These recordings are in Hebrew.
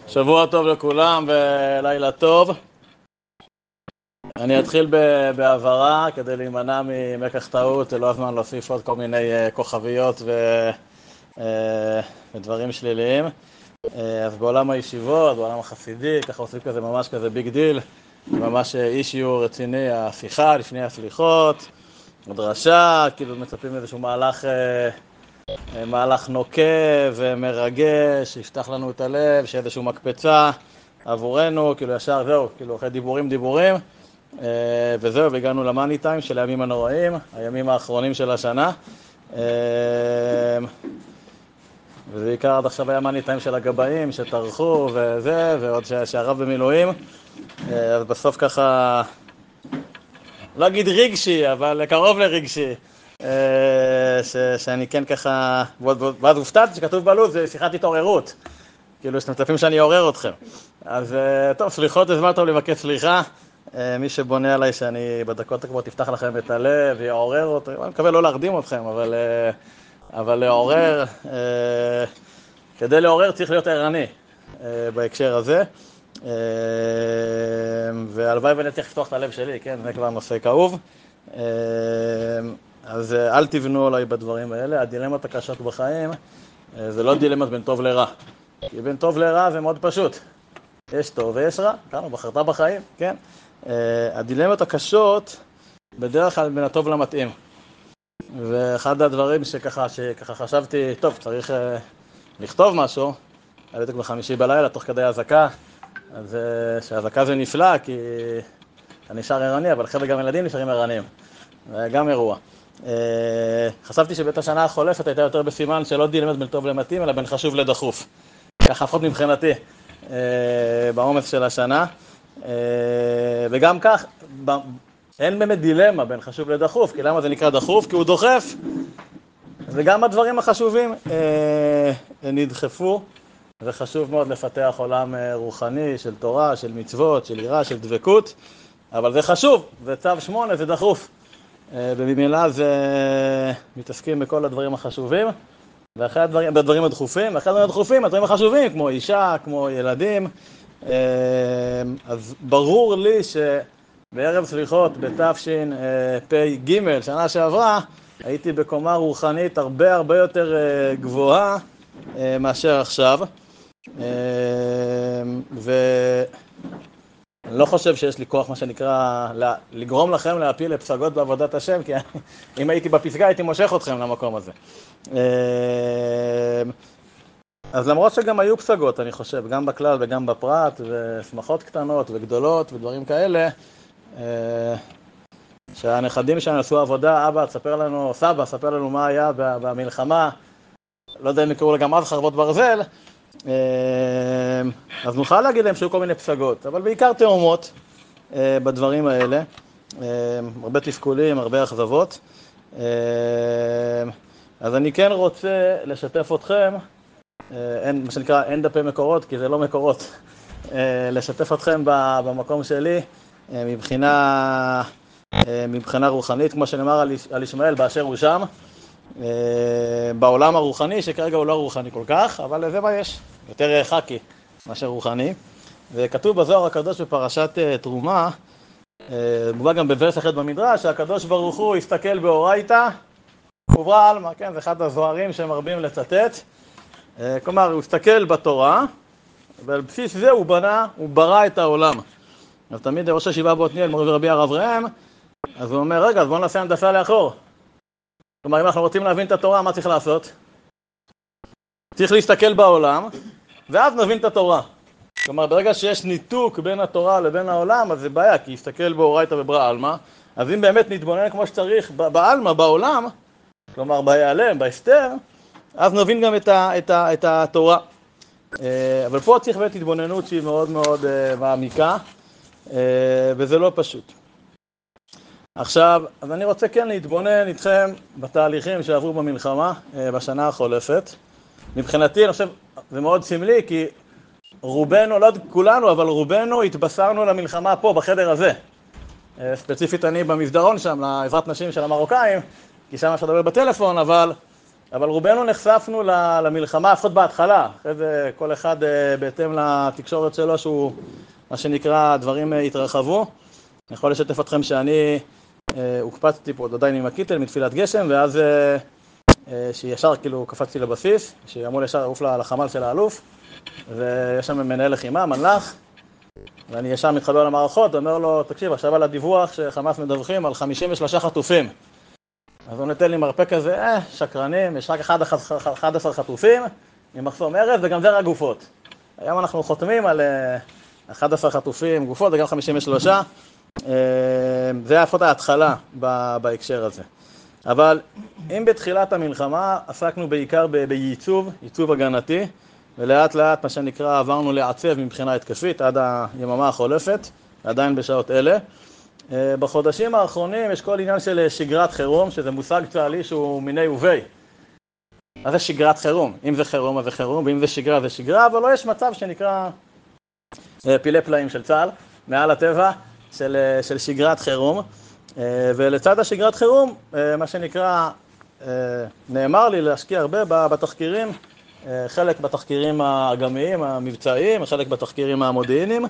שבוע טוב לכולם ולילה טוב. אני אתחיל בעברה כדי להימנע ממקח טעות, לא הזמן להוסיף עוד כל מיני כוכביות ודברים שליליים. אז בעולם הישיבות, בעולם החסידי, ככה עושים כזה ממש כזה ביג דיל, ממש אישיו רציני, השיחה לפני הסליחות, הדרשה, כאילו מצפים איזשהו מהלך נוקב ומרגש, שיפתח לנו את הלב, שאיזשהו מקפצה עבורנו, כאילו ישר זהו, כאילו אחרי דיבורים, וזהו, והגענו למאני טיים של הימים הנוראים, הימים האחרונים של השנה, וזה עיקר עד עכשיו היה מאני טיים של הגבאים שטרחו וזה, ועוד שהרב במילואים, אז בסוף ככה, לא אגיד רגשי, אבל קרוב לרגשי, שאני כן ככה, ואז הופתעתי שכתוב בלו"ז, זה שיחת התעוררות, כאילו שאתם מצפים שאני אעורר אתכם. אז טוב, סליחות, זה זמן טוב לבקש סליחה, מי שבונה עליי שאני בדקות הקרובות תפתח לכם את הלב ויעורר אותו, אני מקווה לא להרדים אתכם, אבל לעורר, כדי לעורר צריך להיות ערני בהקשר הזה, והלוואי ונצליח לפתוח את הלב שלי, כן, זה כבר נושא כאוב. אז אל תבנו עליי בדברים האלה, הדילמות הקשות בחיים זה לא דילמות בין טוב לרע, כי בין טוב לרע זה מאוד פשוט, יש טוב ויש רע, כאן בחרת בחיים, כן? הדילמות הקשות בדרך כלל בין הטוב למתאים, ואחד הדברים שככה חשבתי, טוב, צריך לכתוב משהו, הייתי בחמישי בלילה תוך כדי הזקה, אז שהזקה זה נפלא כי אני נשאר ערני, אבל חבר'ה גם ילדים נשארים ערניים, גם אירוע. חשבתי שבית השנה החולפת הייתה יותר בסימן שלא דילמת בין טוב למתאים, אלא בין חשוב לדחוף. ככה לפחות מבחינתי, בעומס של השנה. וגם כך, אין באמת דילמה בין חשוב לדחוף, כי למה זה נקרא דחוף? כי הוא דוחף. וגם הדברים החשובים נדחפו, וחשוב מאוד לפתח עולם רוחני של תורה, של מצוות, של יראה, של דבקות, אבל זה חשוב, וצו 8 זה דחוף. ובמילה זה מתעסקים בכל הדברים החשובים, ואחרי הדברים הדחופים, ואחרי הדברים הדחופים, הדברים החשובים, כמו אישה, כמו ילדים. אז ברור לי שבערב סליחות, בתשפ"ג, שנה שעברה, הייתי בקומה רוחנית הרבה יותר גבוהה מאשר עכשיו. אני לא חושב שיש לי כוח, מה שנקרא, לגרום לכם להפיל לפסגות בעבודת השם, כי אם הייתי בפסגה הייתי מושך אתכם למקום הזה. אז למרות שגם היו פסגות, אני חושב, גם בכלל וגם בפרט, ושמחות קטנות וגדולות ודברים כאלה, שהנכדים שלנו עשו עבודה, אבא, ספר לנו מה היה במלחמה, לא יודע אם יקראו גם אז חרבות ברזל, אז נוכל להגיד להם שהיו כל מיני פסגות, אבל בעיקר תאומות בדברים האלה, הרבה תפקולים, הרבה אכזבות. אז אני כן רוצה לשתף אתכם, מה שנקרא אין דפי מקורות, כי זה לא מקורות, לשתף אתכם במקום שלי מבחינה רוחנית, כמו שנאמר על ישמעאל באשר הוא שם, בעולם הרוחני, שכרגע הוא לא רוחני כל כך, אבל זה מה יש, יותר חקי מאשר רוחני. וכתוב בזוהר הקדוש בפרשת תרומה, מובא גם בוורס אחד במדרש, שהקדוש ברוך הוא הסתכל באורייתא וברא עלמא, כן, זה אחד הזוהרים שמרבים לצטט. כלומר, הוא הסתכל בתורה, ועל בסיס זה הוא ברא את העולם. אז תמיד ראש הישיבה בעתניאל, מורי ורבי הרב ראם, אז הוא אומר, רגע, אז בואו נעשה הנדסה לאחור. כלומר, אם אנחנו רוצים להבין את התורה, מה צריך לעשות? צריך להסתכל בעולם, ואז נבין את התורה. כלומר, ברגע שיש ניתוק בין התורה לבין העולם, אז זה בעיה, כי יסתכל באורייתא וברא עלמא. אז אם באמת נתבונן כמו שצריך בעלמא, בעולם, כלומר, בהיעלם, בהסתר, אז נבין גם את התורה. אבל פה צריך באמת התבוננות שהיא מאוד מאוד מעמיקה, וזה לא פשוט. עכשיו, אז אני רוצה כן להתבונן איתכם בתהליכים שעברו במלחמה בשנה החולפת. מבחינתי, אני חושב, זה מאוד סמלי, כי רובנו, לא כולנו, אבל רובנו התבשרנו למלחמה פה, בחדר הזה. ספציפית אני במסדרון שם, לעזרת נשים של המרוקאים, כי שם אפשר לדבר בטלפון, אבל אבל רובנו נחשפנו למלחמה, לפחות בהתחלה, אחרי זה כל אחד בהתאם לתקשורת שלו, שהוא, מה שנקרא, דברים התרחבו. אני יכול לשתף אתכם שאני הוקפצתי פה עדיין עם הקיטל מתפילת גשם, ואז שישר כאילו קפצתי לבסיס, שאמרו לי ישר לעוף לחמ"ל של האלוף, ויש שם מנהל לחימה, מנל"ח, ואני ישר מתחבר למערכות, אומר לו, תקשיב, עכשיו על הדיווח שחמאס מדווחים על 53 חטופים. אז הוא נתן לי מרפק כזה, שקרנים, יש רק 11 חטופים, ממחסום ארז, וגם זה רק גופות. היום אנחנו חותמים על 11 חטופים, גופות, וגם 53. זה היה לפחות ההתחלה בהקשר הזה. אבל אם בתחילת המלחמה עסקנו בעיקר בעיצוב הגנתי, ולאט לאט מה שנקרא עברנו לעצב מבחינה התקפית עד היממה החולפת, עדיין בשעות אלה. בחודשים האחרונים יש כל עניין של שגרת חירום, שזה מושג צה"לי שהוא מיני ובי. אז זה שגרת חירום, אם זה חירום אז זה חירום, ואם זה שגרה זה שגרה, אבל לא יש מצב שנקרא פילי פלאים של צה"ל, מעל הטבע של שגרת חירום. ולצד השגרת חירום, מה שנקרא, נאמר לי להשקיע הרבה בתחקירים, חלק בתחקירים האגמיים, המבצעיים, חלק בתחקירים המודיעיניים,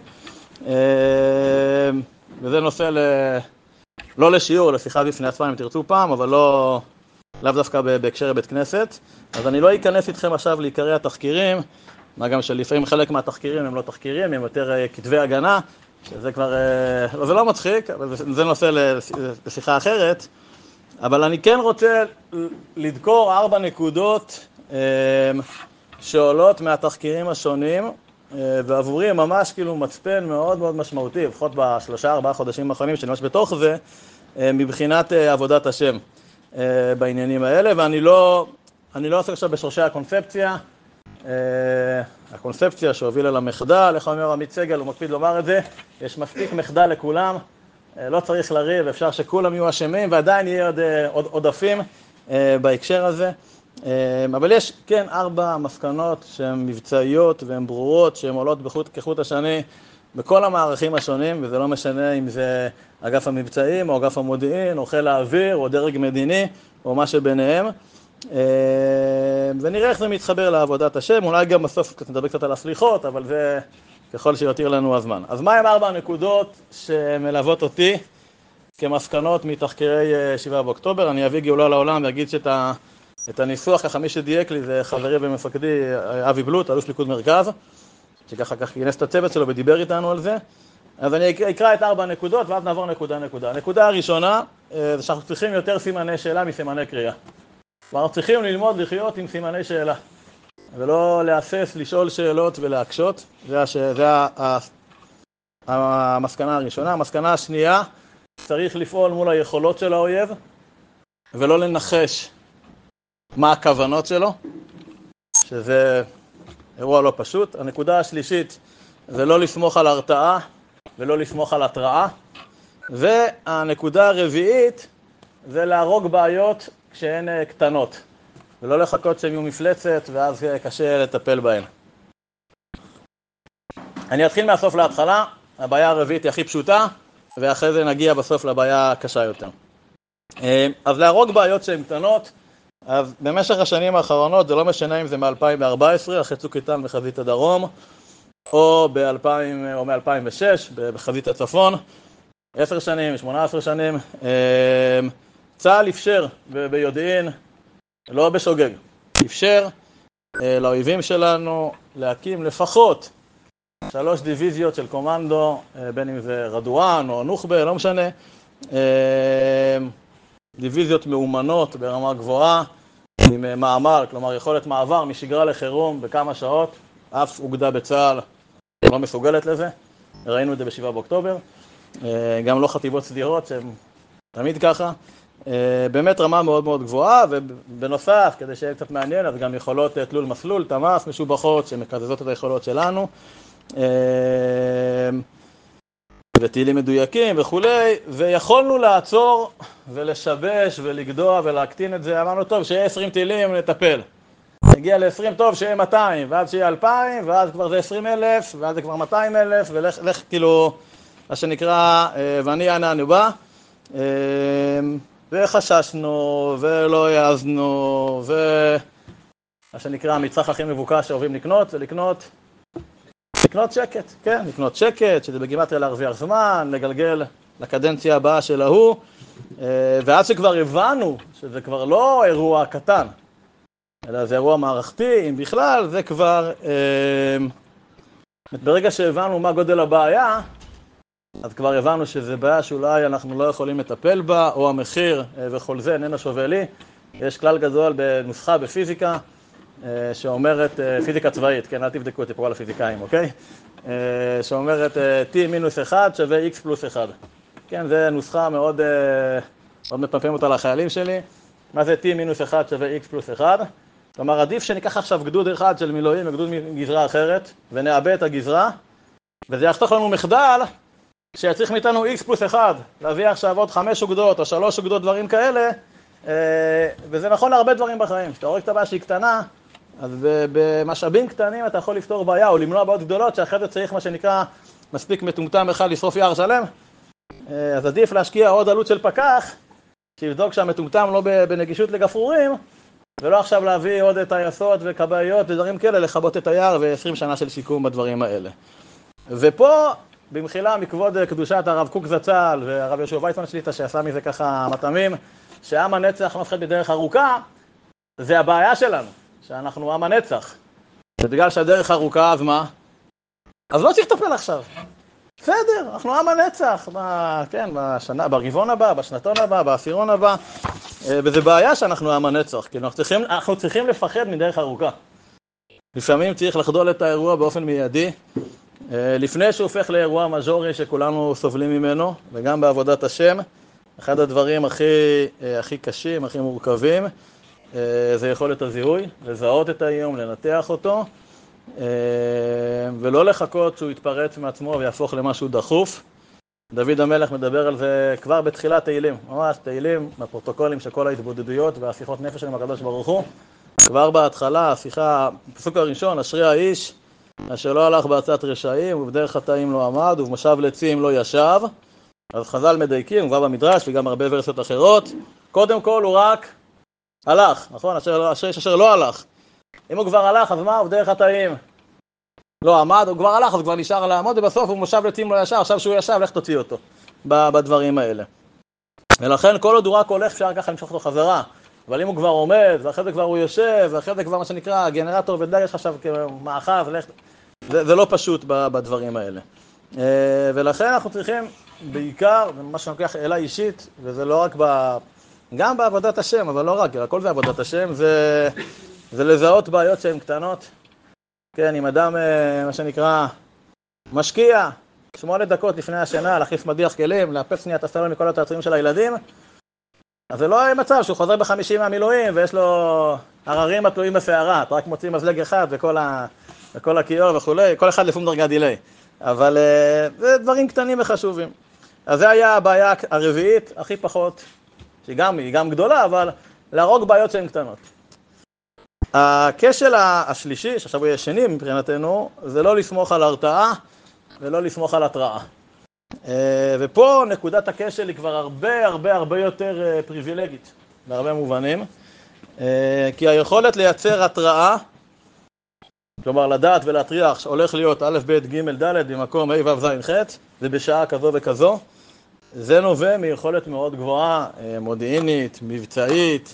וזה נושא לא לשיעור, לשיחה בפני עצמה אם תרצו פעם, אבל לאו דווקא בהקשר בית כנסת. אז אני לא אכנס איתכם עכשיו לעיקרי התחקירים, מה גם שלפעמים חלק מהתחקירים הם לא תחקירים, הם יותר כתבי הגנה, שזה כבר, זה לא מצחיק, אבל זה נושא לשיחה אחרת, אבל אני כן רוצה לדקור 4 נקודות שעולות מהתחקירים השונים, ועבורי ממש כאילו מצפן מאוד מאוד משמעותי, לפחות ב3-4 חודשים האחרונים שאני ממש בתוך זה, מבחינת עבודת השם בעניינים האלה, ואני לא עושה עכשיו בשורשי הקונספציה, הקונספציה שהובילה למחדל, איך אומר עמית סגל, הוא מקפיד לומר את זה, יש מספיק מחדל לכולם, לא צריך לריב, אפשר שכולם יהיו אשמים, ועדיין יהיה עוד עודפים בהקשר הזה. אבל יש, כן, 4 מסקנות שהן מבצעיות והן ברורות, שהן עולות כחוט השני בכל המערכים השונים, וזה לא משנה אם זה אגף המבצעים או אגף המודיעין, או חיל האוויר, או דרג מדיני, או מה שביניהם. ונראה איך זה מתחבר לעבודת השם, אולי גם בסוף נדבר קצת על הסליחות, אבל זה ככל שיותיר לנו הזמן. אז מה הם 4 נקודות שמלוות אותי כמסקנות מתחקירי 7 באוקטובר? אני אביא גאולה לעולם ואגיד את הניסוח, ככה מי שדייק לי זה חברי ומפקדי אבי בלוט, אלוף פיקוד מרכז, שככה כינס את הצוות שלו ודיבר איתנו על זה. אז אני אקרא את 4 נקודות ואז נעבור נקודה. הנקודה הראשונה זה שאנחנו צריכים יותר סימני שאלה מסימני קריאה. אנחנו צריכים ללמוד לחיות עם סימני שאלה, ולא להסס, לשאול שאלות ולהקשות. זה המסקנה הראשונה. המסקנה השנייה, צריך לפעול מול היכולות של האויב, ולא לנחש מה הכוונות שלו, שזה אירוע לא פשוט. הנקודה השלישית, זה לא לסמוך על הרתעה, ולא לסמוך על התראה. והנקודה הרביעית, זה להרוג בעיות כשהן קטנות, ולא לחכות שהן יהיו מפלצת, ואז קשה לטפל בהן. אני אתחיל מהסוף להתחלה, הבעיה הרביעית היא הכי פשוטה, ואחרי זה נגיע בסוף לבעיה הקשה יותר. אז להרוג בעיות שהן קטנות, אז במשך השנים האחרונות, זה לא משנה אם זה מ-2014, אחרי צוק איתן בחזית הדרום, או מ-2006, בחזית הצפון, 10 שנים, 18 שנים, צה"ל אפשר ביודעין, לא בשוגג, אפשר לאויבים שלנו להקים לפחות 3 דיוויזיות של קומנדו, בין אם זה רדואן או נוח'בה, לא משנה, דיוויזיות מאומנות ברמה גבוהה, עם מעמר, כלומר יכולת מעבר משגרה לחירום בכמה שעות, אף אוגדה בצה"ל לא מסוגלת לזה, ראינו את זה ב7 באוקטובר, גם לא חטיבות סדירות שהן תמיד ככה, באמת רמה מאוד מאוד גבוהה, ובנוסף, כדי שיהיה קצת מעניין, אז גם יכולות תלול מסלול, תמ"ס, משובחות, שמקזזות את היכולות שלנו, וטילים מדויקים וכולי, ויכולנו לעצור ולשבש ולגדוע ולהקטין את זה. אמרנו, טוב, שיהיה 20 טילים נטפל. הגיע ל-20, טוב, שיהיה 200, ואז שיהיה 2,000, ואז כבר זה 20,000, ואז זה כבר 200,000, ולך כאילו, מה שנקרא, ואני אנה אני בא. וחששנו, ולא העזנו, מה שנקרא המצרך הכי מבוקש שאוהבים לקנות, זה לקנות שקט, כן, לקנות שקט, שזה בגימטריה להרוויח זמן, לגלגל לקדנציה הבאה של ההוא, ואז שכבר הבנו שזה כבר לא אירוע קטן, אלא זה אירוע מערכתי, אם בכלל, זה כבר, ברגע שהבנו מה גודל הבעיה, אז כבר הבנו שזה בעיה שאולי אנחנו לא יכולים לטפל בה, או המחיר וכל זה איננו שווה לי. יש כלל גדול בנוסחה בפיזיקה, שאומרת, פיזיקה צבאית, כן, אל תבדקו אותי פה על הפיזיקאים, אוקיי? שאומרת t-1 שווה x פלוס 1. כן, זה נוסחה מאוד מפמפם אותה לחיילים שלי. מה זה t-1 שווה x פלוס 1? כלומר, עדיף שניקח עכשיו גדוד אחד של מילואים וגדוד מגזרה אחרת, ונעבה את הגזרה, וזה יחתוך לנו מחדל, שיצריך מאיתנו x פלוס 1, להביא עכשיו עוד 5 אוגדות או 3 אוגדות, דברים כאלה, וזה נכון להרבה דברים בחיים. כשאתה רואה את הבעיה שהיא קטנה, אז במשאבים קטנים אתה יכול לפתור בעיה או למנוע בעיות גדולות, שאחרי זה צריך מה שנקרא מספיק מטומטם אחד לשרוף יער שלם. אז עדיף להשקיע עוד עלות של פקח, שיבדוק שהמטומטם לא בנגישות לגפרורים, ולא עכשיו להביא עוד טייסות וכבאיות ודברים כאלה, לכבות את היער ו20 שנה של שיקום בדברים האלה. ופה, במחילה מכבוד קדושת הרב קוק זצ"ל והרב יהושע ויצמן שליט"א, שעשה מזה ככה מטעמים, שעם הנצח לא מפחד בדרך ארוכה, זה הבעיה שלנו, שאנחנו עם הנצח. ובגלל שהדרך ארוכה, אז מה? אז לא צריך לטפל עכשיו. בסדר, אנחנו עם הנצח, כן, ברבעון הבא, בשנתון הבא, בעשירון הבא, וזה בעיה שאנחנו עם הנצח, כי אנחנו צריכים לפחד מדרך ארוכה. לפעמים צריך לחדול את האירוע באופן מיידי, לפני שהוא הופך לאירוע מז'ורי שכולנו סובלים ממנו, וגם בעבודת השם, אחד הדברים הכי קשים, הכי מורכבים, זה יכולת הזיהוי, לזהות את האיום, לנתח אותו, ולא לחכות שהוא יתפרץ מעצמו ויהפוך למשהו דחוף. דוד המלך מדבר על זה כבר בתחילת תהילים, ממש תהילים מהפרוטוקולים של כל ההתבודדויות והשיחות נפש עם הקדוש ברוך הוא. כבר בהתחלה, השיחה, הפסוק הראשון, אשרי האיש אשר לא הלך בעצת רשעים ובדרך חטאים לא עמד ובמושב לצים לא ישב. אז חז"ל מדייקים, כבר במדרש וגם הרבה ורסיות אחרות, קודם כל הוא רק הלך, נכון? אשר לא הלך. אם הוא כבר הלך, אז מה? הוא בדרך חטאים לא עמד, הוא כבר הלך, אז כבר נשאר לעמוד, ובסוף הוא מושב לצים לא ישר, עכשיו שהוא ישב, לך תוציא אותו בדברים האלה. ולכן כל עוד הוא רק הולך, אפשר ככה למשוך אותו חזרה. אבל אם הוא כבר עומד, ואחרי זה כבר הוא יושב, ואחרי זה כבר מה שנקרא, גנרטור ודגש עכשיו כמאחז, זה לא פשוט בדברים האלה. ולכן אנחנו צריכים בעיקר, מה שנוקח אלה אישית, וזה לא רק גם בעבודת השם, אבל לא רק, הכל זה עבודת השם, זה לזהות בעיות שהן קטנות. כן, אם אדם, מה שנקרא, משקיע 8 דקות לפני השינה, להחליף מדיח כלים, לאפס שנייה את הסלון מכל התעצורים של הילדים, אז זה לא יהיה מצב שהוא חוזר ב50 מהמילואים ויש לו הררים התלויים בשערה, אתה רק מוציא מזלג אחד וכל הכיור וכולי, כל אחד לפעמים דרגה דילי. אבל זה דברים קטנים וחשובים. אז זה היה הבעיה הרביעית, הכי פחות, שהיא גם גדולה, אבל להרוג בעיות שהן קטנות. הכשל השלישי, שעכשיו הוא יהיה שני מבחינתנו, זה לא לסמוך על הרתעה ולא לסמוך על התראה. ופה נקודת הכשל היא כבר הרבה יותר פריבילגית, בהרבה מובנים, כי היכולת לייצר התראה, כלומר לדעת ולהטריח שהולך להיות א', ב', ג', ד' במקום ה', ו', ז', ח', ובשעה כזו וכזו, זה נובע מיכולת מאוד גבוהה, מודיעינית, מבצעית.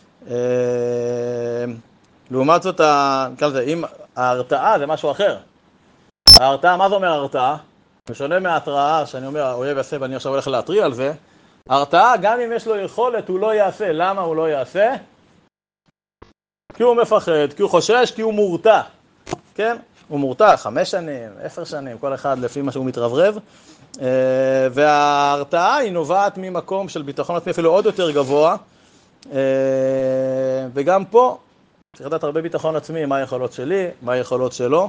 לעומת זאת, אם ההרתעה זה משהו אחר. ההרתעה, מה זה אומר ההרתעה? משונה מההתראה, שאני אומר, האויב יעשה ואני עכשיו הולך להתריע על זה. ההרתעה, גם אם יש לו יכולת, הוא לא יעשה. למה הוא לא יעשה? כי הוא מפחד, כי הוא חושש, כי הוא מורתע. כן? הוא מורתע 5 שנים, 10 שנים, כל אחד לפי מה שהוא מתרברב. וההרתעה היא נובעת ממקום של ביטחון עצמי אפילו עוד יותר גבוה. וגם פה צריך לדעת הרבה ביטחון עצמי, מה היכולות שלי, מה היכולות שלו.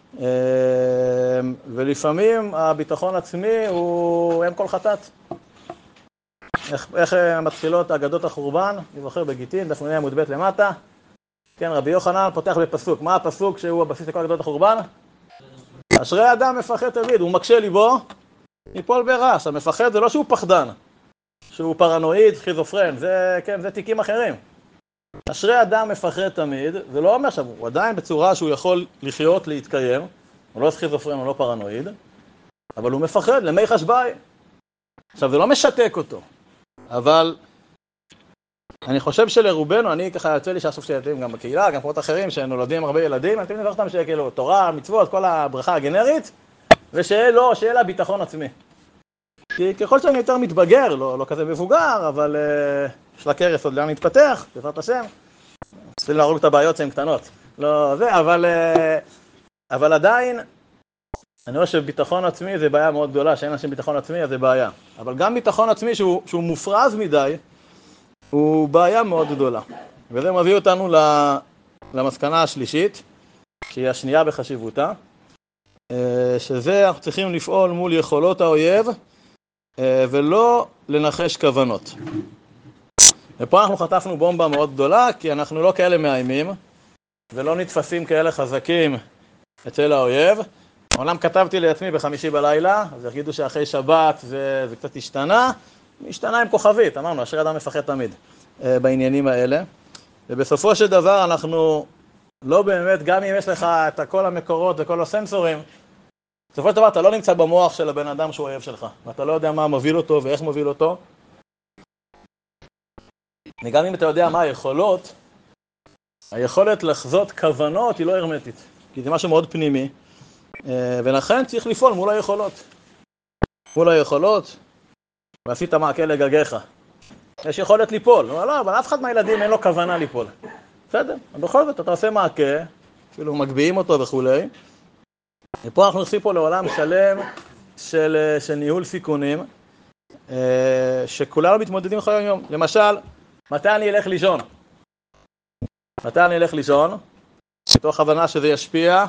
ולפעמים הביטחון עצמי הוא אם כל חטאת. איך מתחילות אגדות החורבן? אני זוכר בגיטין, דף מ"ה עמוד ב' למטה. כן, רבי יוחנן פותח בפסוק. מה הפסוק שהוא הבסיס לכל אגדות החורבן? אשרי אדם מפחד תמיד, הוא מקשה ליבו, ייפול ברע. עכשיו, מפחד זה לא שהוא פחדן, שהוא פרנואיד, סכיזופרן, זה, כן, זה תיקים אחרים. אשרי אדם מפחד תמיד, זה לא אומר שהוא עדיין בצורה שהוא יכול לחיות, להתקיים, הוא לא סכיזופרן, הוא לא פרנואיד, אבל הוא מפחד, למי חשבאי. עכשיו, זה לא משתק אותו, אבל אני חושב שלרובנו, אני ככה יוצא לי שאסוף שילדים גם בקהילה, גם פחות אחרים שנולדים הרבה ילדים, אני תמיד מברך אותם שכאילו תורה, מצוות, כל הברכה הגנרית, ושיהיה לה ביטחון עצמי. כי ככל שאני יותר מתבגר, לא כזה מבוגר, אבל יש לה קרס עוד לאן להתפתח, בעזרת השם. צריכים להרוג את הבעיות שהן קטנות. לא זה, אבל עדיין, אני רואה שביטחון עצמי זה בעיה מאוד גדולה, שאין אנשים ביטחון עצמי, אז זה בעיה. אבל גם ביטחון עצמי שהוא מופרז מדי, הוא בעיה מאוד גדולה. וזה מביא אותנו למסקנה השלישית, שהיא השנייה בחשיבותה, שזה אנחנו צריכים לפעול מול יכולות האויב, ולא לנחש כוונות. ופה אנחנו חטפנו בומבה מאוד גדולה, כי אנחנו לא כאלה מאיימים, ולא נתפסים כאלה חזקים אצל האויב. אומנם כתבתי לעצמי בחמישי בלילה, אז יגידו שאחרי שבת זה קצת השתנה עם כוכבית, אמרנו, אשרי אדם מפחד תמיד בעניינים האלה. ובסופו של דבר אנחנו לא באמת, גם אם יש לך את כל המקורות וכל הסנסורים, בסופו של דבר אתה לא נמצא במוח של הבן אדם שהוא אויב שלך, ואתה לא יודע מה מוביל אותו ואיך מוביל אותו. וגם אם אתה יודע מה היכולות, היכולת לחזות כוונות היא לא הרמטית, כי זה משהו מאוד פנימי, ולכן צריך לפעול מול היכולות. מול היכולות, ועשית מעקה לגגיך. יש יכולת ליפול, לא, אבל אף אחד מהילדים אין לו כוונה ליפול. בסדר, בכל זאת אתה עושה מעקה, אפילו מגביעים אותו וכולי, ופה אנחנו נכנסים פה לעולם שלם של ניהול סיכונים, שכולנו מתמודדים כל יום. למשל, מתי אני אלך לישון? מתי אני אלך לישון? מתוך הבנה שזה ישפיע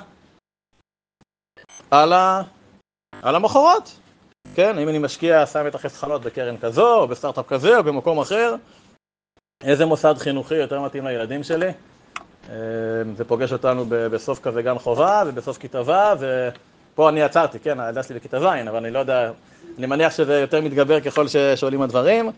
על המחרות. כן, אם אני משקיע, שם את החסכונות בקרן כזו, או בסטארט-אפ כזה, או במקום אחר, איזה מוסד חינוכי יותר מתאים לילדים שלי? זה פוגש אותנו בסוף כזה גן חובה, ובסוף כיתה ו', ופה אני עצרתי, כן, הילדה שלי בכיתה ז', אבל אני לא יודע, אני מניח שזה יותר מתגבר ככל ששואלים הדברים.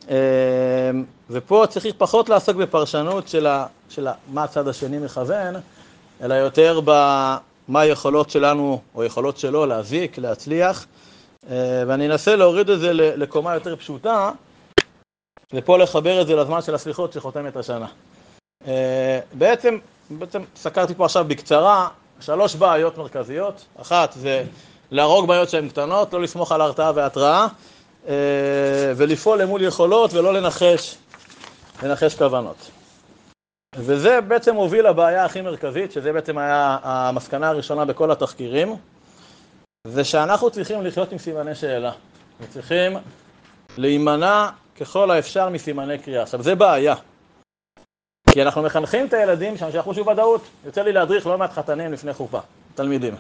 ופה צריך פחות לעסוק בפרשנות של מה הצד השני מכוון, אלא יותר במה היכולות שלנו, או יכולות שלו, להזיק, להצליח. ואני אנסה להוריד את זה לקומה יותר פשוטה, ופה לחבר את זה לזמן של הסליחות שחותמת השנה. בעצם סקרתי פה עכשיו בקצרה 3 בעיות מרכזיות. אחת זה להרוג בעיות שהן קטנות, לא לסמוך על הרתעה והתראה, ולפעול למול יכולות ולא לנחש כוונות. וזה בעצם הוביל לבעיה הכי מרכזית, שזה בעצם היה המסקנה הראשונה בכל התחקירים, זה שאנחנו צריכים לחיות עם סימני שאלה. וצריכים להימנע ככל האפשר מסימני קריאה. עכשיו, זה בעיה. כי אנחנו מחנכים את הילדים שם שיחושו ודאות. יוצא לי להדריך לא מעט חתנים לפני חופה, תלמידים.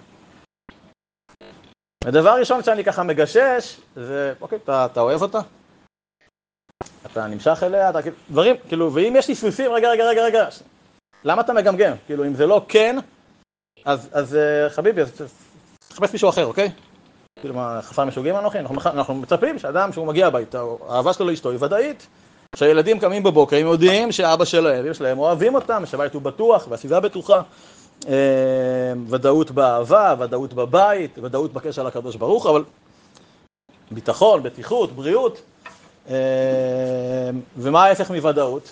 הדבר ראשון שאני ככה מגשש, זה, אוקיי, אתה אוהב אותה? אתה נמשך אליה? דברים, כאילו, ואם יש לי סוסים, רגע, למה אתה מגמגם? כאילו, אם זה לא כן, אז חביבי, אז תחפש מישהו אחר, אוקיי? כאילו, מה, חסר משוגעים אנוכי? אנחנו מצפים שאדם שהוא מגיע הביתה, האהבה שלו לאשתו היא ודאית, שהילדים קמים בבוקר, הם יודעים שאבא שלהם, אמא שלהם אוהבים אותם, שהבית הוא בטוח, והסביבה בטוחה. ודאות באהבה, ודאות בבית, ודאות בקשר לקדוש ברוך, אבל ביטחון, בטיחות, בריאות. ומה ההפך מוודאות?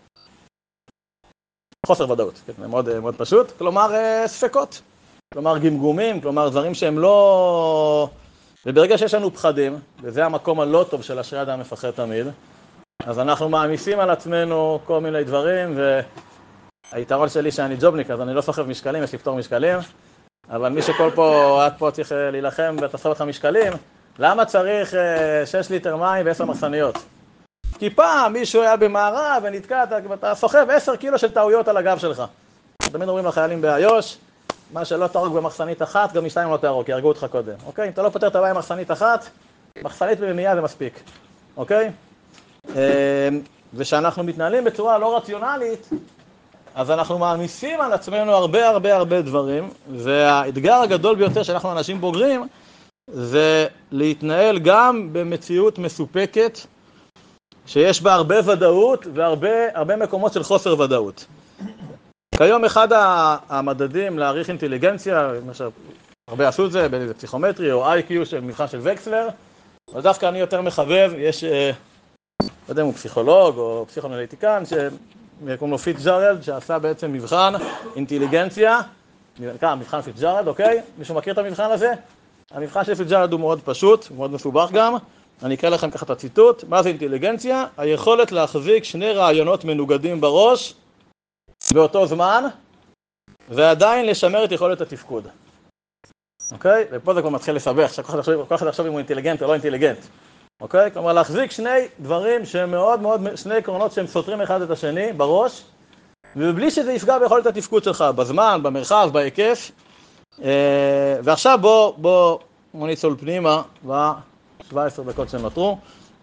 חוסר ודאות, כן, מאוד, מאוד פשוט. כלומר, ספקות. כלומר, גמגומים, כלומר, דברים שהם לא... וברגע שיש לנו פחדים, וזה המקום הלא טוב של אשרי אדם מפחד תמיד, אז אנחנו מעמיסים על עצמנו כל מיני דברים, והיתרון שלי שאני ג'ובניק, אז אני לא סוחב משקלים, יש לי פטור משקלים, אבל מי שכל פה, עד פה צריך להילחם ותסחוב לך משקלים, למה צריך 6 ליטר מים ו10 מחסניות? כי פעם מישהו היה במערב ונתקע, אתה סוחב 10 קילו של טעויות על הגב שלך. תמיד אומרים לחיילים באיו"ש, מה שלא תהרוג במחסנית אחת, גם משתיים לא תהרוג, כי הרגו אותך קודם. אוקיי? אם אתה לא פותר את הבעיה עם מחסנית אחת, מחסנית במניעה זה מספיק. אוקיי? ושאנחנו מתנהלים בצורה לא רציונלית, אז אנחנו מעמיסים על עצמנו הרבה דברים, והאתגר הגדול ביותר שאנחנו אנשים בוגרים, זה להתנהל גם במציאות מסופקת, שיש בה הרבה ודאות והרבה מקומות של חוסר ודאות. כיום אחד המדדים להעריך אינטליגנציה, הרבה עשו את זה בפסיכומטרי או IQ של מבחן של וקסלר, אבל דווקא אני יותר מחבב, יש, לא יודע אם הוא פסיכולוג או פסיכואנליטיקן, שקוראים לו פיטג'רלד, שעשה בעצם מבחן אינטליגנציה, מבחן פיטג'רלד, אוקיי? מישהו מכיר את המבחן הזה? המבחן של פיטג'רלד הוא מאוד פשוט, הוא מאוד מסובך גם. אני אקרא לכם ככה את הציטוט. מה זה אינטליגנציה? היכולת להחזיק שני רעיונות מנוגדים בראש באותו זמן, ועדיין לשמר את יכולת התפקוד. אוקיי? ופה זה כבר מתחיל לסבך, עכשיו כל אחד יחשוב אם הוא אינטליגנט או לא אינטליגנט. אוקיי? כלומר, להחזיק שני דברים שהם שני עקרונות שהם סותרים אחד את השני בראש, ובלי שזה יפגע ביכולת התפקוד שלך, בזמן, במרחב, בהיקף. ועכשיו בוא ניצול פנימה ב-17 דקות שנותרו.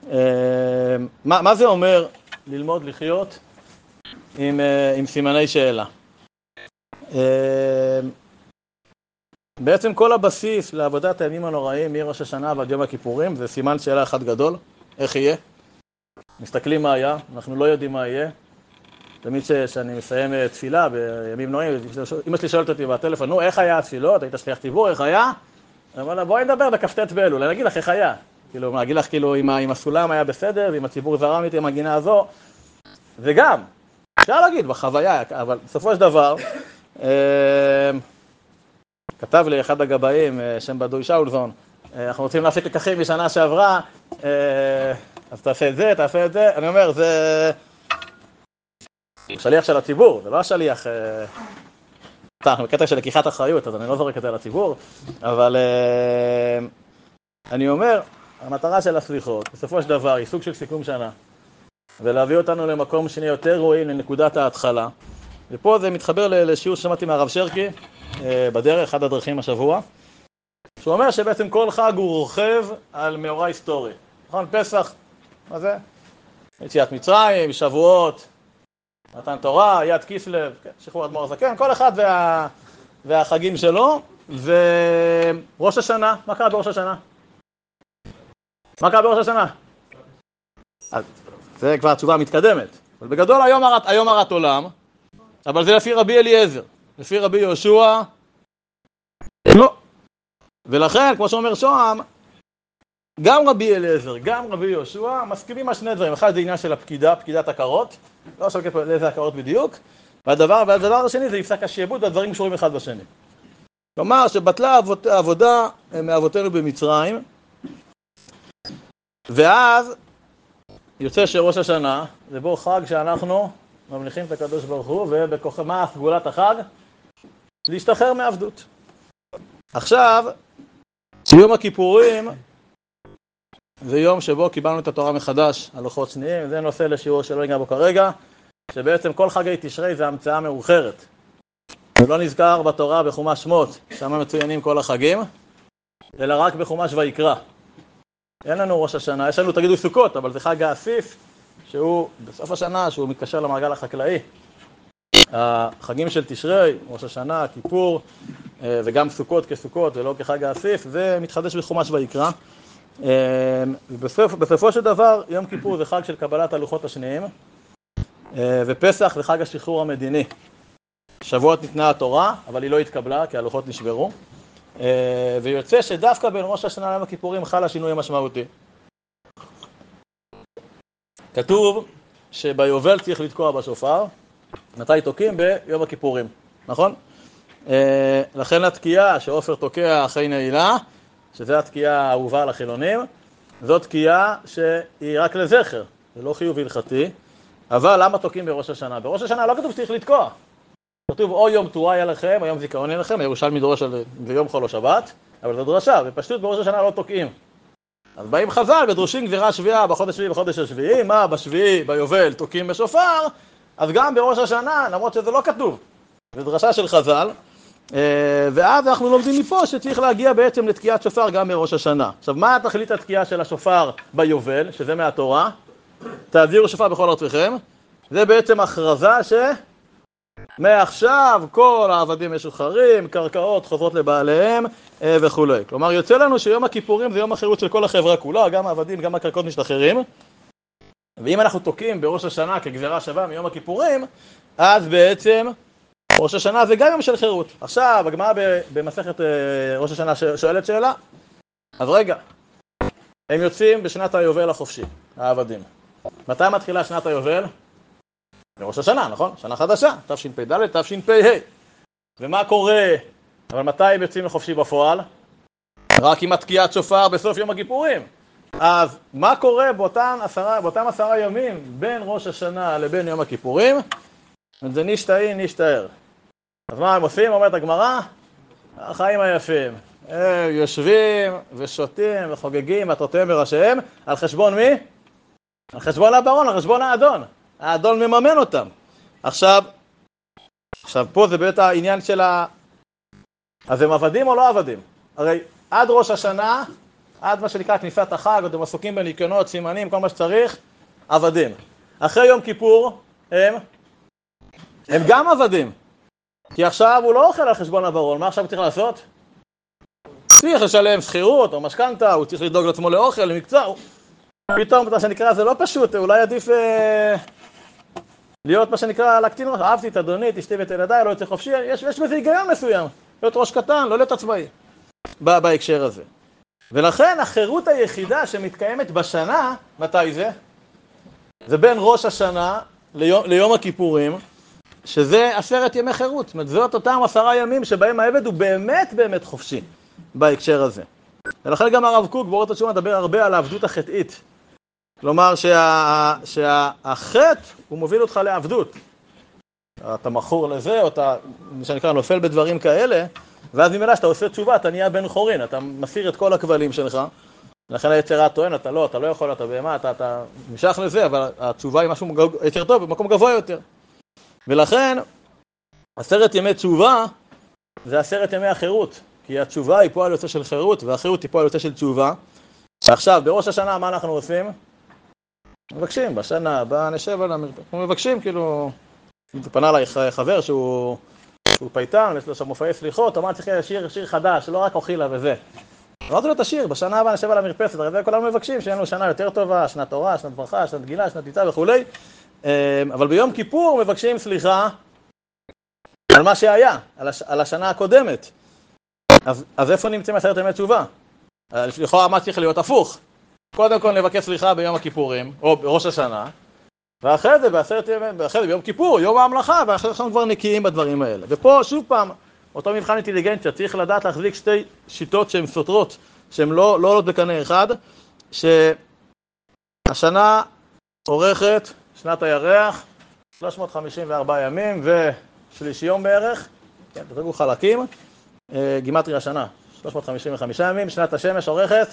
מה זה אומר ללמוד לחיות עם סימני שאלה? בעצם כל הבסיס לעבודת הימים הנוראים מראש השנה ועד יום הכיפורים זה סימן שאלה אחד גדול, איך יהיה? מסתכלים מה היה, אנחנו לא יודעים מה יהיה. תמיד שאני מסיים תפילה בימים נוראים, אמא שלי שואלת אותי בטלפון, נו, איך היה התפילות? היית שליח ציבור, איך היה? אני אומר לה, בואי נדבר בכ"ט באלול, אני אגיד לך איך היה. כאילו, אני אגיד לך כאילו אם הסולם היה בסדר, ואם הציבור זרם איתי עם הגינה הזו. וגם, אפשר להגיד בחוויה, אבל בסופו של דבר, כתב לי אחד הגבאים, שם בדוי שאולזון, אנחנו רוצים להפיק לקחים משנה שעברה, אז תעשה את זה, אני אומר, זה שליח של הציבור, זה לא השליח, אנחנו בקטע של לקיחת אחריות, אז אני לא זורק את זה לציבור, אבל אני אומר, המטרה של הסליחות, בסופו של דבר, היא סוג של סיכום שנה, ולהביא אותנו למקום שני יותר רואים לנקודת ההתחלה, ופה זה מתחבר לשיעור ששמעתי מהרב שרקי, בדרך, אחד הדרכים השבוע, שהוא אומר שבעצם כל חג הוא רוכב על מאורע היסטורי. נכון? פסח, מה זה? יציאת מצרים, שבועות, מתן תורה, יד כיסלב, שחרור אדמו"ר הזקן, כל אחד והחגים שלו, וראש השנה, מה קרה בראש השנה? מה קרה בראש השנה? זה כבר התשובה המתקדמת. אבל בגדול היום הרת עולם, אבל זה לפי רבי אליעזר. לפי רבי יהושע, לא. ולכן, כמו שאומר שוהם, גם רבי אליעזר, גם רבי יהושע, מסכימים על שני דברים. אחד זה עניין של פקידת הקרות, לא שוקט פה לאיזה הקרות בדיוק, והדבר השני זה יפסק השעבוד, והדברים קשורים אחד בשני. כלומר, שבטלה העבודה מאבותינו במצרים, ואז יוצא שראש השנה, זה בו חג שאנחנו ממליכים את הקדוש ברוך הוא, ובכוח מה סגולת החג? להשתחרר מעבדות. עכשיו, יום הכיפורים זה יום שבו קיבלנו את התורה מחדש, הלוחות שניים, זה נושא לשיעור שלא ניגע בו כרגע, שבעצם כל חגי תשרי זה המצאה מאוחרת. זה לא נזכר בתורה בחומש שמות, שם מצוינים כל החגים, אלא רק בחומש ויקרא. אין לנו ראש השנה, יש לנו תגידו סוכות, אבל זה חג האסיף, שהוא בסוף השנה, שהוא מתקשר למעגל החקלאי. החגים של תשרי, ראש השנה, כיפור, וגם סוכות כסוכות ולא כחג האסיף, זה מתחדש בחומש ויקרא. בסופו של דבר, יום כיפור זה חג של קבלת הלוחות השניים, ופסח זה חג השחרור המדיני. שבועות ניתנה התורה, אבל היא לא התקבלה, כי הלוחות נשברו. ויוצא שדווקא בין ראש השנה ליום הכיפורים חל השינוי המשמעותי. כתוב שביובל צריך לתקוע בשופר, מתי תוקעים? ביום הכיפורים, נכון? לכן התקיעה שעופר תוקע אחרי נעילה, שזה התקיעה האהובה לחילונים, זאת תקיעה שהיא רק לזכר, זה לא חיוב הלכתי, אבל למה תוקעים בראש השנה? בראש השנה לא כתוב שצריך לתקוע. כתוב או יום תרועה יהיה לכם, או יום זיכרון יהיה לכם, ירושלמי דורש על זה יום חול או שבת, אבל זו דרשה, ופשוט בראש השנה לא תוקעים. אז באים חז"ל ודרושים גזירה שביעה בחודש שביעי בחודש השביעי, מה בשביעי ביובל תוקעים בשופר, אז גם בראש השנה, למרות שזה לא כתוב, זה דרשה של חז"ל, ואז אנחנו לומדים מפה שצריך להגיע בעצם לתקיעת שופר גם בראש השנה. עכשיו, מה התכלית התקיעה של השופר ביובל, שזה מהתורה? תעבירו שופר בכל ארצכם, זה בעצם הכרזה מעכשיו כל העבדים משוחררים, קרקעות חוזרות לבעליהם וכו'. כלומר, יוצא לנו שיום הכיפורים זה יום החירות של כל החברה כולה, גם העבדים, גם הקרקעות משתחררים. ואם אנחנו תוקעים בראש השנה כגזרה שווה מיום הכיפורים, אז בעצם ראש השנה זה גם יום של חירות. עכשיו, הגמרא במסכת ראש השנה שואלת שאלה, אז רגע, הם יוצאים בשנת היובל החופשי, העבדים. מתי מתחילה שנת היובל? בראש השנה, נכון? שנה חדשה, תשפ"ד, תשפ"ה. ומה קורה? אבל מתי הם יוצאים לחופשי בפועל? רק עם התקיעת שופר בסוף יום הכיפורים. אז מה קורה באותם 10 ימים בין ראש השנה לבין יום הכיפורים? זה נשתער. אז מה הם עושים? אומרת הגמרא, החיים היפים. הם יושבים ושותים וחוגגים מטרותיהם וראשיהם, על חשבון מי? על חשבון הברון, על חשבון האדון. האדון מממן אותם. עכשיו פה זה באמת העניין של אז הם עבדים או לא עבדים? הרי עד ראש השנה, עד מה שנקרא כניסת החג, עוד הם עסוקים בניקיונות, סימנים, כל מה שצריך, עבדים. אחרי יום כיפור, הם גם עבדים. כי עכשיו הוא לא אוכל על חשבון הברון, מה עכשיו הוא צריך לעשות? צריך לשלם שכירות או משכנתה, הוא צריך לדאוג לעצמו לאוכל, למקצוע. פתאום, מה שנקרא, זה לא פשוט, אולי עדיף להיות מה שנקרא להקטין ראש. אהבתי את אדונית, אשתי ואת ילדיי, לא יוצא חופשי, יש בזה היגיון מסוים. להיות ראש קטן, לא להיות עצמאי. בהקשר הזה. ולכן החירות היחידה שמתקיימת בשנה, מתי זה? זה בין ראש השנה ליום הכיפורים, שזה 10 ימי חירות. זאת אומרת, זאת אותם 10 ימים שבהם העבד הוא באמת חופשי בהקשר הזה. ולכן גם הרב קוק באורות התשובה מדבר הרבה על העבדות החטאית. כלומר שהחטא הוא מוביל אותך לעבדות. אתה מכור לזה, או אתה, מה שנקרא, נופל בדברים כאלה, ואז ממילא שאתה עושה תשובה, אתה נהיה בן חורין, אתה מסיר את כל הכבלים שלך, לכן היצרה טוען, אתה לא יכול, אתה בהמה, אתה נמשך לזה, אבל התשובה היא משהו יותר טוב, במקום גבוה יותר. ולכן, 10 ימי תשובה, זה 10 ימי החירות, כי התשובה היא פועל יוצא של חירות, והחירות היא פועל יוצא של תשובה. ועכשיו, בראש השנה, מה אנחנו עושים? מבקשים, בשנה הבאה נשב על המרפא. אנחנו מבקשים, כאילו, פנה אליי חבר שהוא פייטן, יש לו שם מופעי סליחות, אמר צריך שיר חדש, לא רק אוכילה וזה. אמרתי לו את השיר, בשנה הבאה נשב על המרפסת, הרי כולנו מבקשים שיהיה לנו שנה יותר טובה, שנת תורה, שנת ברכה, שנת גילה, שנת ניצה וכולי. אבל ביום כיפור מבקשים סליחה על מה שהיה, על השנה הקודמת. אז איפה נמצאים 10 ימי תשובה? לכאורה מה צריך להיות הפוך? קודם כל נבקש סליחה ביום הכיפורים, או בראש השנה, ואחרי זה ביום כיפור, יום ההמלכה, ואחרי אנחנו כבר נקיים בדברים האלה. ופה שוב פעם, אותו מבחן אינטליגנציה, צריך לדעת להחזיק 2 שיטות שהן סותרות, שהן לא עולות בקנה אחד, שהשנה עורכת שנת הירח, 354 ימים ושלישי יום בערך, כן, תדרגו חלקים, גימטריה השנה, 355 ימים, שנת השמש עורכת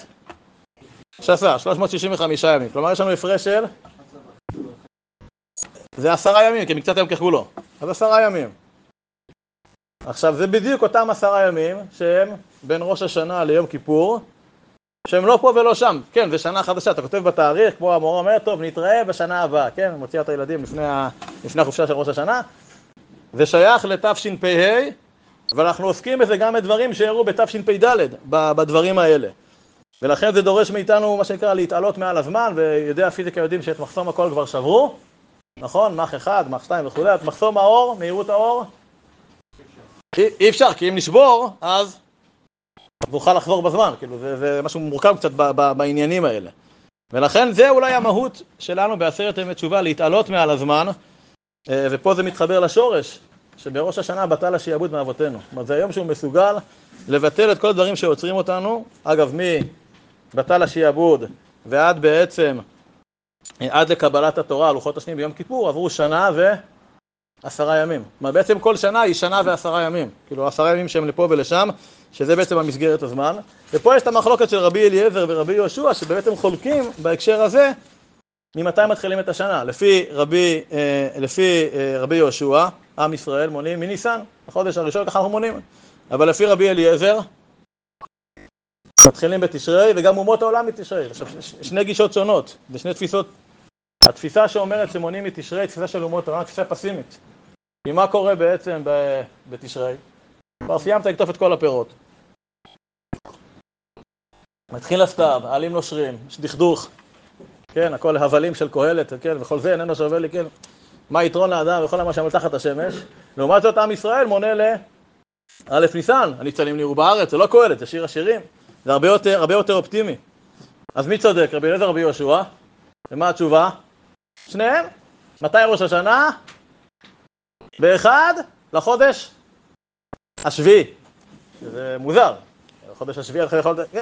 365 ימים, כלומר יש לנו הפרש של זה 10 ימים, כי מקצת היום ככולו. אז 10 ימים. עכשיו, זה בדיוק אותם 10 ימים שהם בין ראש השנה ליום כיפור, שהם לא פה ולא שם. כן, זה שנה חדשה, אתה כותב בתאריך, כמו המורה אומר, טוב, נתראה בשנה הבאה, כן? מוציאה את הילדים לפני החופשה של ראש השנה. זה שייך לתשפ"ה, אבל אנחנו עוסקים בזה גם בדברים שהראו בתשפ"ד, בדברים האלה. ולכן זה דורש מאיתנו, מה שנקרא, להתעלות מעל הזמן, ויודעי הפיזיקה יודעים שאת מחסום הכל כבר שברו. נכון? מח 1, מח 2 וכו'. את מחסום האור, מהירות האור? אי אפשר, כי אם נשבור, אז נוכל לחזור בזמן. כאילו, זה משהו מורכב קצת בעניינים האלה. ולכן זה אולי המהות שלנו ב10 ימי תשובה, להתעלות מעל הזמן, ופה זה מתחבר לשורש, שבראש השנה בטל השיעבוד מאבותינו. זאת אומרת, זה היום שהוא מסוגל לבטל את כל הדברים שעוצרים אותנו. אגב, מבטל השיעבוד ועד בעצם עד לקבלת התורה, לוחות השניים ביום כיפור, עברו שנה ו10 ימים. זאת אומרת, בעצם כל שנה היא שנה ו10 ימים. כאילו 10 ימים שהם לפה ולשם, שזה בעצם המסגרת הזמן. ופה יש את המחלוקת של רבי אליעזר ורבי יהושע, שבעצם חולקים בהקשר הזה, ממתי מתחילים את השנה. לפי רבי יהושע, עם ישראל מונים מניסן, החודש הראשון, ככה אנחנו מונים. אבל לפי רבי אליעזר, מתחילים בתשרי, וגם אומות העולם בתשרי. עכשיו, 2 גישות שונות, זה 2 תפיסות. התפיסה שאומרת שמונים מתשרי, תפיסה של אומות העולם, תפיסה פסימית. כי מה קורה בעצם בתשרי? כבר סיימת לקטוף את כל הפירות. מתחיל הסתיו, העלים נושרים, יש דכדוך. כן, הכל הבלים של קהלת, כן, וכל זה איננו שווה לי, כן, מה יתרון לאדם וכל מה שעמל תחת השמש. לעומת זאת, עם ישראל מונה לא' ניסן, הניצלים נראו בארץ, זה לא קהלת, זה שיר השירים, זה הרבה יותר אופטימי. אז מי צודק, רבי אליעזר רבי יהושע? ומה התשובה? שניהם. מתי ראש השנה? באחד לחודש השביעי. זה מוזר. חודש השביעי, כן.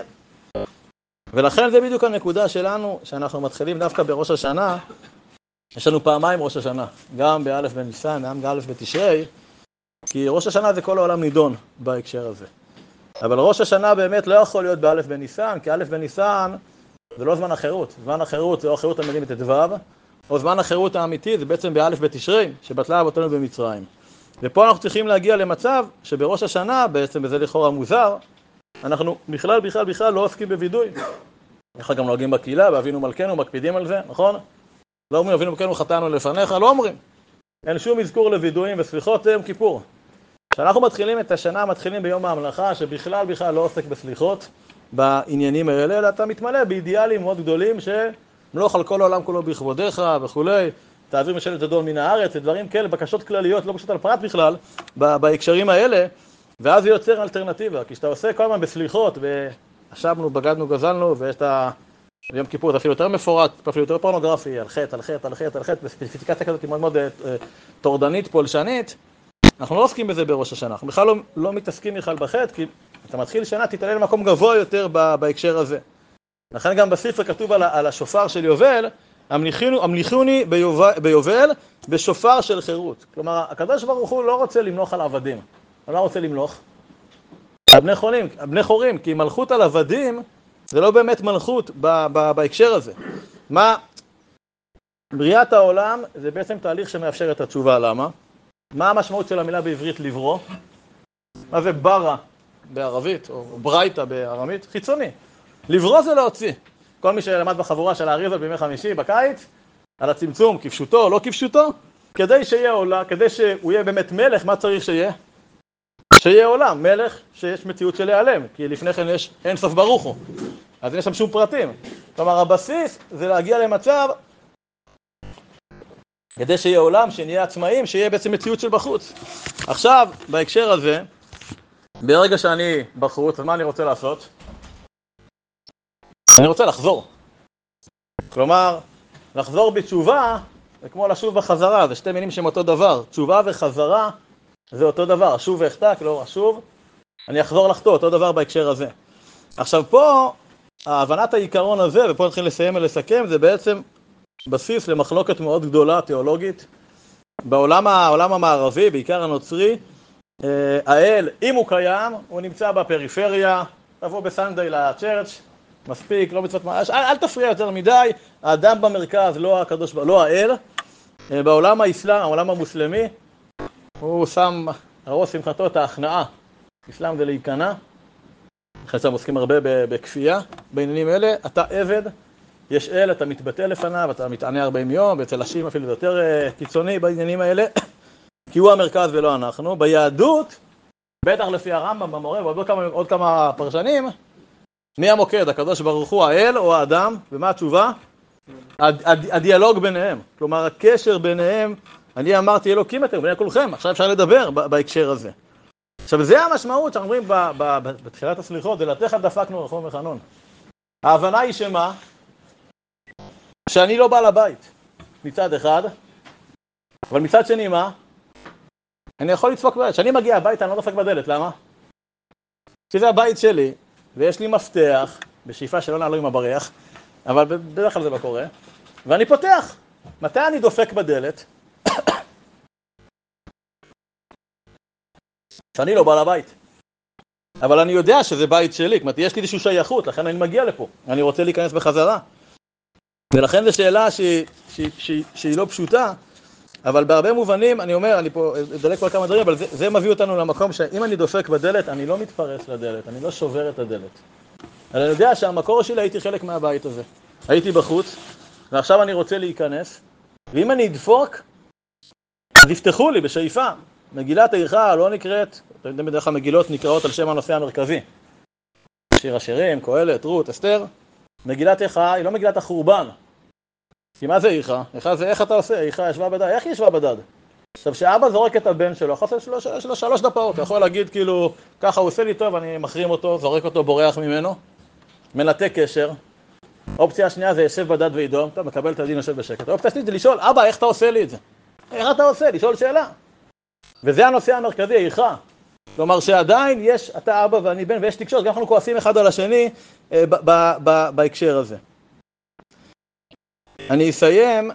ולכן זה בדיוק הנקודה שלנו, שאנחנו מתחילים דווקא בראש השנה. יש לנו פעמיים ראש השנה, גם באלף בניסן, גם באלף בתשרי, כי ראש השנה זה כל העולם נידון בהקשר הזה. אבל ראש השנה באמת לא יכול להיות באלף בניסן, כי אלף בניסן זה לא זמן החירות. זמן החירות זה או החירות המילים בט"ו, או זמן החירות האמיתי זה בעצם באלף בתשרי, שבטלה אבותינו במצרים. ופה אנחנו צריכים להגיע למצב שבראש השנה, בעצם בזה לכאורה מוזר, אנחנו בכלל לא עוסקים בווידוי. אנחנו גם נוהגים בקהילה, באבינו מלכנו, מקפידים על זה, נכון? לא אומרים, אבינו מלכנו חטאנו לפניך, לא אומרים. אין שום אזכור לווידויים וסליחות, זה יום כיפור. כשאנחנו מתחילים את השנה, מתחילים ביום ההמלכה, שבכלל לא עוסק בסליחות בעניינים האלה, אלא אתה מתמלא באידיאלים מאוד גדולים, שמלוך על כל העולם כולו בכבודיך וכולי, תעביר משלת הדון מן הארץ, דברים כאלה, בקשות כלליות, לא פשוט על פרט בכלל, בהקשרים האלה, ואז זה יוצר אלטרנטיבה, כי שאתה עושה כל הזמן בסליחות, ואשבנו, בגדנו, גזלנו, ויש את יום כיפור, זה אפילו יותר מפורט, אפילו יותר פורנוגרפי, על חטא, בספציפיקציה כזאת מאוד מאוד טורדנית, פולשנית, אנחנו לא עוסקים בזה בראש השנה, אנחנו בכלל לא מתעסקים בכלל בחטא, כי אתה מתחיל שנה, תתעלה למקום גבוה יותר בהקשר הזה. לכן גם בספר כתוב על השופר של יובל, המליכוני ביובל בשופר של חירות. כלומר, הקדוש ברוך הוא לא רוצה למלוך על עבדים. הוא לא רוצה למלוך על בני חורים, כי מלכות על עבדים זה לא באמת מלכות בהקשר הזה. מה? בריאת העולם זה בעצם תהליך שמאפשר את התשובה. למה? מה המשמעות של המילה בעברית לברוא? מה זה ברא בערבית, או ברייתא בארמית? חיצוני. לברוא זה להוציא. כל מי שלמד בחבורה של האריזות בימי חמישי בקיץ, על הצמצום, כפשוטו או לא כפשוטו, כדי שיהיה עולם, כדי שהוא יהיה באמת מלך, מה צריך שיהיה? שיהיה עולם, מלך שיש מציאות של להיעלם, כי לפני כן יש אין סוף ברוך הוא. אז יש שם שום פרטים. כלומר, הבסיס זה להגיע למצב, כדי שיהיה עולם, שנהיה עצמאים, שיהיה בעצם מציאות של בחוץ. עכשיו, בהקשר הזה, ברגע שאני בחוץ, אז מה אני רוצה לעשות? אני רוצה לחזור. כלומר, לחזור בתשובה, זה כמו לשוב בחזרה, זה שתי מילים שהם אותו דבר. תשובה וחזרה זה אותו דבר, אשוב ואחטא, לא אשוב, אני אחזור לחטוא, אותו דבר בהקשר הזה. עכשיו פה, ההבנת העיקרון הזה, ופה נתחיל לסיים ולסכם, זה בעצם בסיס למחלוקת מאוד גדולה, תיאולוגית. בעולם המערבי, בעיקר הנוצרי, האל, אם הוא קיים, הוא נמצא בפריפריה, תבוא בסנדיי לצ'רץ', מספיק, לא מצוות ממש, אל תפריע יותר מדי, האדם במרכז, לא הקדוש, לא האל. בעולם האסלאם, העולם המוסלמי, הוא שם הראש שמחתו את ההכנעה. אסלאם זה להיכנע. חצם עוסקים הרבה בכפייה. בעניינים אלה, אתה עבד, יש אל, אתה מתבטא לפניו, אתה מתענה 40 יום, ואצל השיעים אפילו יותר קיצוני בעניינים האלה, כי הוא המרכז ולא אנחנו. ביהדות, בטח לפי הרמב"ם במורה, ועוד כמה פרשנים, מי המוקד, הקדוש ברוך הוא, האל או האדם? ומה התשובה? הדיאלוג ביניהם. כלומר, הקשר ביניהם, אני אמרתי אלוקים אתם, בני כולכם, עכשיו אפשר לדבר בהקשר הזה. עכשיו, זה המשמעות שאנחנו אומרים בתחילת הסליחות, דלתך דפקנו רחום וחנון. ההבנה היא שמה? שאני לא בא לבית, מצד אחד, אבל מצד שני מה? אני יכול לדפוק בדלת. כשאני מגיע הביתה, אני לא דופק בדלת, למה? כי זה הבית שלי, ויש לי מפתח, בשאיפה שלא נעלו עם הבריח, אבל בדרך כלל זה לא קורה, ואני פותח. מתי אני דופק בדלת? שאני לא בא לבית. אבל אני יודע שזה בית שלי, כלומר, יש לי איזושהי שייכות, לכן אני מגיע לפה, אני רוצה להיכנס בחזרה. ולכן זו שאלה שהיא לא פשוטה, אבל בהרבה מובנים, אני אומר, אני פה אדלק כבר כמה דברים, אבל זה מביא אותנו למקום שאם אני דופק בדלת, אני לא מתפרץ לדלת, אני לא שובר את הדלת. אבל אני יודע שהמקור שלי הייתי חלק מהבית הזה. הייתי בחוץ, ועכשיו אני רוצה להיכנס, ואם אני אדפוק, אז יפתחו לי בשאיפה. מגילת איכה לא נקראת, אתם יודעים בדרך כלל מגילות נקראות על שם הנושא המרכזי. שיר השירים, קהלת, רות, אסתר. מגילת איכה היא לא מגילת החורבן. כי מה זה איכה? איכה זה איך אתה עושה? איכה ישבה בדד. איך היא ישבה בדד? עכשיו, שאבא זורק את הבן שלו, אחרי יש לו 3 דפאות. אתה יכול להגיד כאילו, ככה הוא עושה לי טוב, אני מחרים אותו, זורק אותו, בורח ממנו, מנתק קשר. אופציה השנייה זה ישב בדד וידום, אתה מקבל את הדין, יושב בשקט. האופציה השנייה זה לשאול, אבא, איך אתה עושה לי את זה? איך אתה עושה? לשאול שאלה. וזה הנושא המרכזי, איכה. כלומר שעדיין יש, אתה אבא ואני בן, ויש תקשורת, גם אנחנו כועסים אחד על השני בהקשר הזה. אני אסיים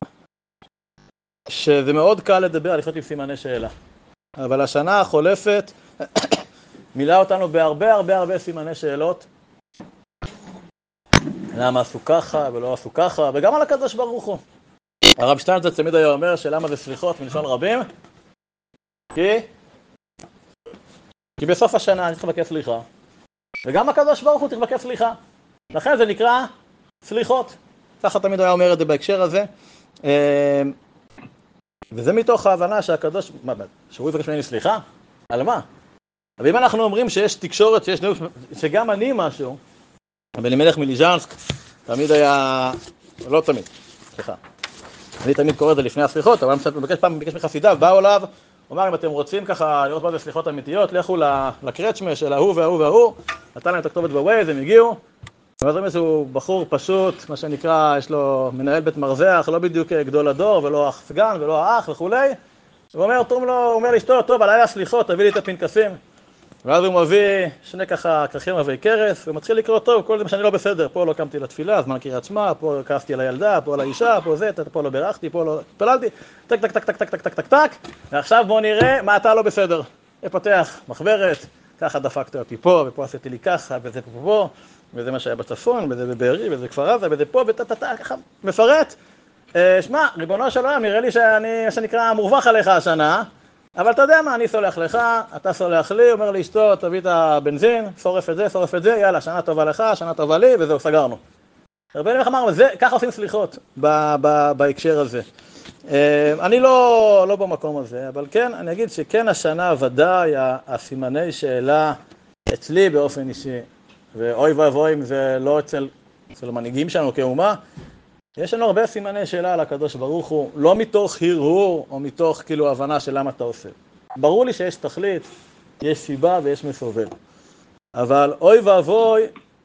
שזה מאוד קל לדבר על לחיות עם סימני שאלה. אבל השנה החולפת מילאה אותנו בהרבה סימני שאלות. למה עשו ככה ולא עשו ככה, וגם על הקדוש ברוך הוא. הרב שטיינזלץ תמיד היה אומר שלמה זה סליחות מלשון רבים? כי בסוף השנה אני צריך לבקש סליחה. וגם הקדוש ברוך הוא צריך לבקש סליחה. לכן זה נקרא סליחות. ככה תמיד היה אומר את זה בהקשר הזה. וזה מתוך ההבנה שהקדוש... שהוא יבקש ממני סליחה? על מה? אבל אם אנחנו אומרים שיש תקשורת, שגם אני משהו, אלימלך מליז'נסק תמיד היה... לא תמיד, סליחה. אני תמיד קורא את זה לפני הסליחות, אבל פעם מבקש מחסידיו, באו אליו, הוא אמר, אם אתם רוצים ככה לראות מה זה סליחות אמיתיות, לכו לקרצ'מה של ההוא וההוא וההוא, נתן להם את הכתובת בווייז, הם הגיעו, ואז איזשהו בחור פשוט, מה שנקרא, יש לו מנהל בית מרזח, לא בדיוק גדול הדור, ולא אח סגן, ולא האח וכולי, הוא אומר לאשתו, טוב, הלילה סליחות, תביא לי את הפנקסים. ואז הוא מביא 2 ככה כרכים עבי קרס, ומתחיל לקרוא טוב, כל זה שאני לא בסדר, פה לא קמתי לתפילה, זמן קריאת שמע, פה כעסתי על הילדה, פה על האישה, פה זה, פה לא בירכתי, פה לא התפללתי, טק טק טק טק טק טק טק טק טק, ועכשיו בוא נראה מה אתה לא בסדר. פותח מחברת, ככה דפקת אותי פה, ופה עשיתי לי ככה, וזה פה, וזה מה שהיה בצפון, וזה בבארי, וזה כפר עזה, וזה פה, וטטטה, ככה מפרט. שמע, ריבונו של עולם, נראה לי שאני, מה שנקרא, מורווח עליך השנה, אבל אתה יודע מה, אני סולח לך, אתה סולח לי, אומר לאשתו, תביא את הבנזין, שורף את זה, יאללה, שנה טובה לך, שנה טובה לי, וזהו, סגרנו. הרבה אלימלך אמר, ככה עושים סליחות בהקשר הזה. אני לא במקום הזה, אבל כן, אני אגיד שכן השנה ודאי הסימני שאלה אצלי באופן אישי, ואוי ואבוי אם זה לא אצל המנהיגים שלנו כאומה, יש לנו הרבה סימני שאלה על הקדוש ברוך הוא, לא מתוך הרהור או מתוך כאילו הבנה של למה אתה עושה. ברור לי שיש תכלית, יש סיבה ויש מסובב. אבל אוי ואבוי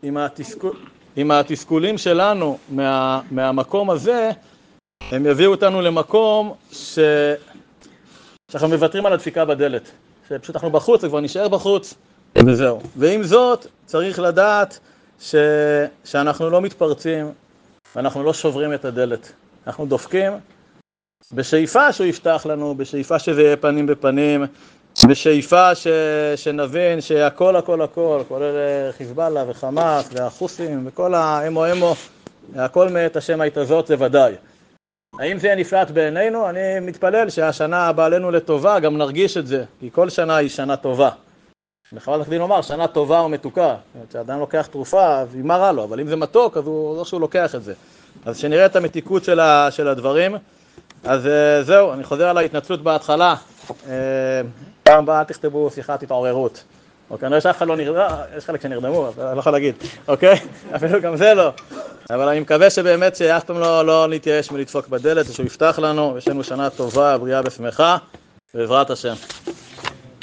עם התסכולים שלנו מהמקום הזה, הם יביאו אותנו למקום שאנחנו מוותרים על הדפיקה בדלת. שפשוט אנחנו בחוץ וכבר נשאר בחוץ וזהו. ועם זאת צריך לדעת שאנחנו לא מתפרצים, ואנחנו לא שוברים את הדלת. אנחנו דופקים בשאיפה שהוא יפתח לנו, בשאיפה שזה יהיה פנים בפנים, בשאיפה שנבין שהכל, כולל חיזבאללה וחמאס והחוסים וכל האמו, הכל מאת השם ההתעזות זה ודאי. האם זה נפלט בעינינו? אני מתפלל שהשנה הבאה עלינו לטובה, גם נרגיש את זה, כי כל שנה היא שנה טובה. בכלל תחדין לומר, שנה טובה או מתוקה. כשאדם לוקח תרופה, אז היא מרה לו, אבל אם זה מתוק, אז הוא לא שהוא לוקח את זה. אז שנראה את המתיקות של הדברים. אז זהו, אני חוזר על ההתנצלות בהתחלה. פעם הבאה, אל תכתבו שיחת התעוררות. אוקיי, אני רואה שאף אחד לא נרדם, יש חלק שנרדמו, אבל אני לא יכול להגיד. אוקיי? אפילו גם זה לא. אבל אני מקווה שבאמת שאף פעם לא נתייאש מלדפוק בדלת, ושהוא יפתח לנו, ויש לנו שנה טובה, בריאה ושמחה, בעזרת השם.